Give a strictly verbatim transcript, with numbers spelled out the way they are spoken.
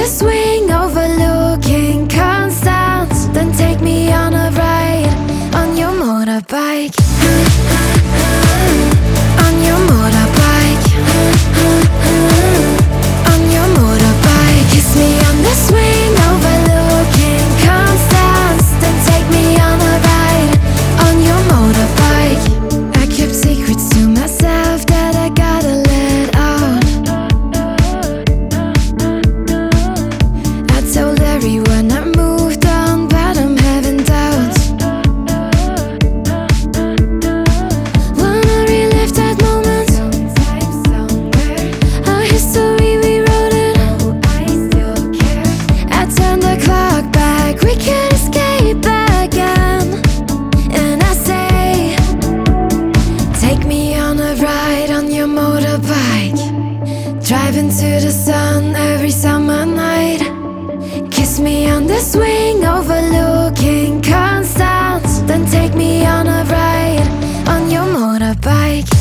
swing overlooking Constance. Then take me on a ride on your motorbike. On your motorbike. On your motorbike. Kiss me on the swing overlooking Constance. Then take me on a ride on your motorbike. I kept secrets to myself that I gotta let out. I told everyone I moved on, but I'm having doubts. Wanna relive that moment, our history we wrote it. I turned the clock back, we can't escape again. And I say, take me on a ride on your motorbike. Driving to the sun every summer night. Kiss me on the swing overlooking Constance. Then take me on a ride on your motorbike.